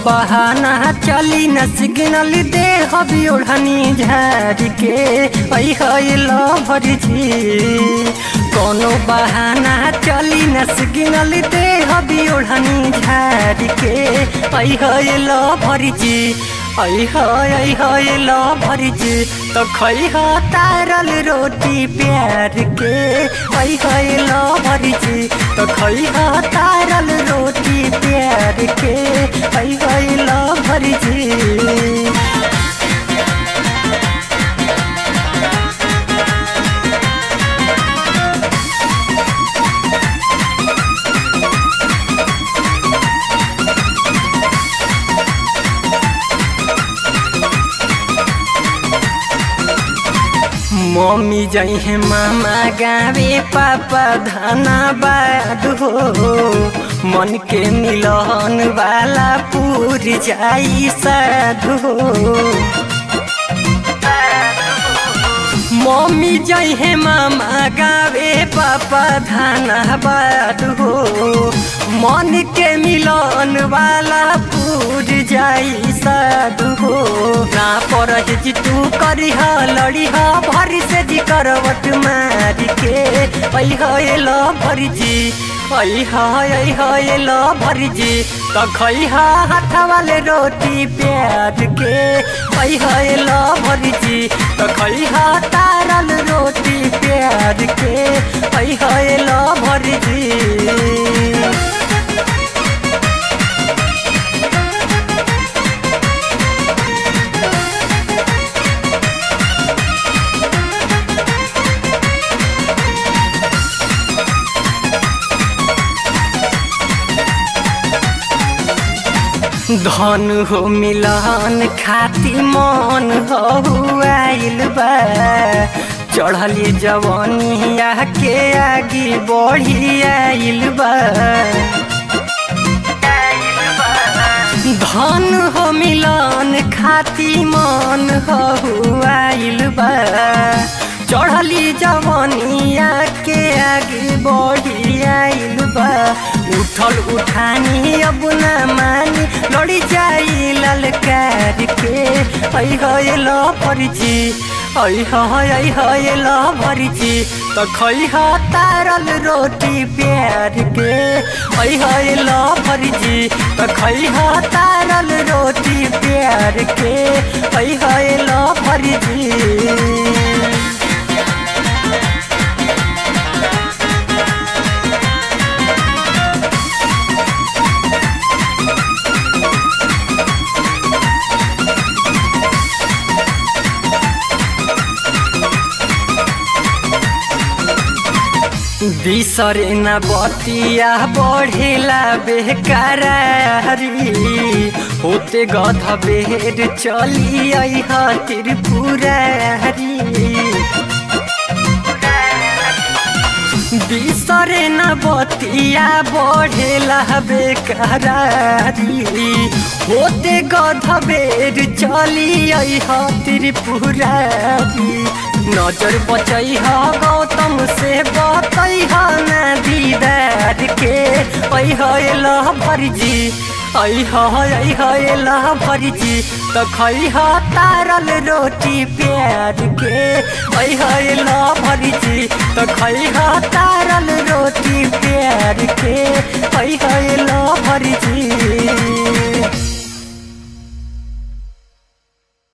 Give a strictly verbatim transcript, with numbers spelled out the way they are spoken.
बहाना चली न सिग्नल दे हबी ओढ़नी झाड़ के ऐ हैलो भरजी। कोनो बहाना चली न सिग्नल दे हबी ओढ़नी झाड़ के ऐ हैलो भरजी। ऐ है हैलो भरजी तो खैह तारल रोटी प्यार के ऐ हैलो भरजी तो खैह तारल रोटी प्यार के ऐ हैलो भरजी। मम्मी जई है मामा गावे पापा धनाबाद हो। मन के मिलन वाला पूर जाई साधु हो। मम्मी जई है मामा गावे पापा धनाबाद हो। मन के मिलन वाला पूर जाई साधु हो। ना परह जी तू करिह लड़िह भरी से जी करवट मार के ऐ हैलो भरजी। ऐ है हैलो भरजी तो खैह हाथ वाले रोटी प्यार के ऐ हैलो भरजी तो खैह तारल रोटी प्यार के ऐ हैलो भरजी। धन हो मिलन खाती मन हउआइल बा। चढ़ली जवानिया के आगे बढ़ी आइल बा। धन हो मिलन खाती मन हउआइल बा। चढ़ली जवानिया के आगे बढ़ी आइल बा। उठल उठानी अब न मानी लड़ी जाई ललकार के ऐ हैलो भरजी। ऐ है हैलो भरजी तो खैह तारल रोटी प्यार के ऐ हैलो भरजी तो खैह तारल रोटी प्यार के ऐ हैलो भरजी। बिसरे न बतिया बढ़ेला बेकरारी। होते गध बेर चली अइह त्रिपुरारी। बिसरे न बतिया बढ़ेला बेकरारी। होते गध बेर चली अइह त्रिपुरारी। नजर बचैह गौतम से बतैह न दीदार के ऐ हैलो भरजी। ऐ है हैलो भरजी तो खैह तारल रोटी प्यार के ऐ हैलो भरजी तो खैह तारल रोटी प्यार के ऐ हैलो भरजी।